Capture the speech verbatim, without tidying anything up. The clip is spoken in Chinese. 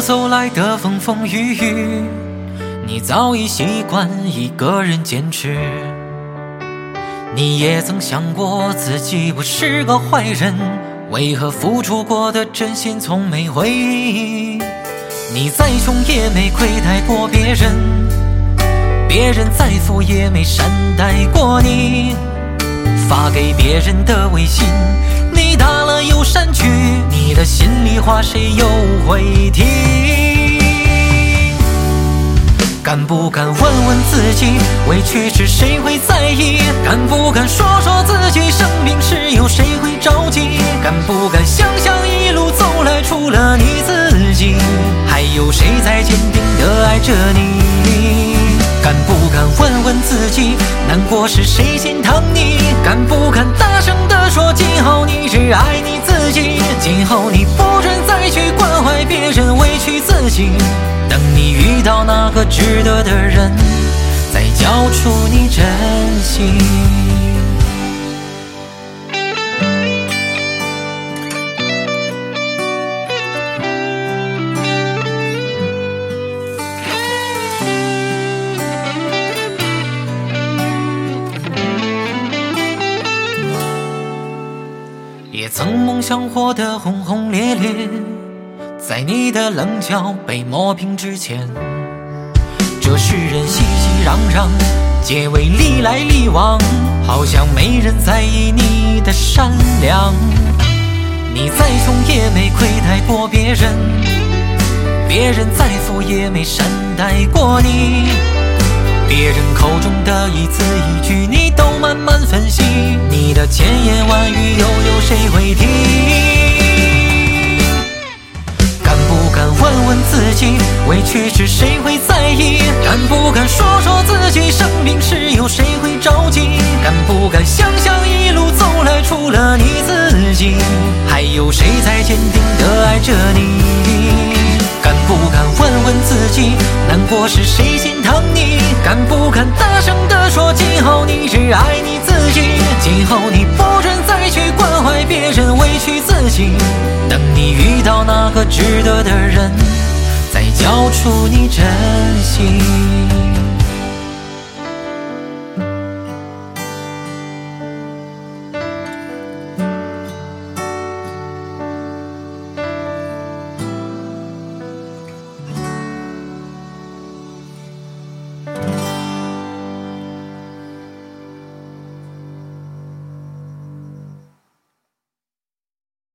路走来的风风雨雨，你早已习惯一个人坚持。你也曾想过自己不是个坏人，为何付出过的真心从没回忆？你再穷也没亏待过别人，别人再富也没善待过你。发给别人的微信，你打了又删去，你的心里话谁又会听？敢不敢问问自己，委屈是谁会在意？敢不敢说说自己生病时有谁会着急？敢不敢想想一路走来除了你自己，还有谁在坚定地爱着你？敢不敢问问自己，难过是谁心疼你？敢不敢大声地说今后你只爱你自己？今后你不准再去关怀别人，委屈自己，等你遇到那个值得的人，再交出你真心。也曾梦想活得轰轰烈烈，在你的棱角被磨平之前，这世人熙熙攘攘，皆为利来利往，好像没人在意你的善良。你再穷也没亏待过别人，别人再富也没善待过你。别人口中的一字一句你都慢慢分析，你的千言万语又有谁会听？敢不敢问问自己，委屈是谁会在意？敢不敢说说自己生病时有谁会着急？敢不敢想想一路走来除了你自己，还有谁在坚定地爱着你？敢不敢问问自己，难过是谁心疼你？敢不敢大声地说今后你只爱你自己？今后你不准再去关怀别人，委屈自己，等你遇到那个值得的人，再交出你真心。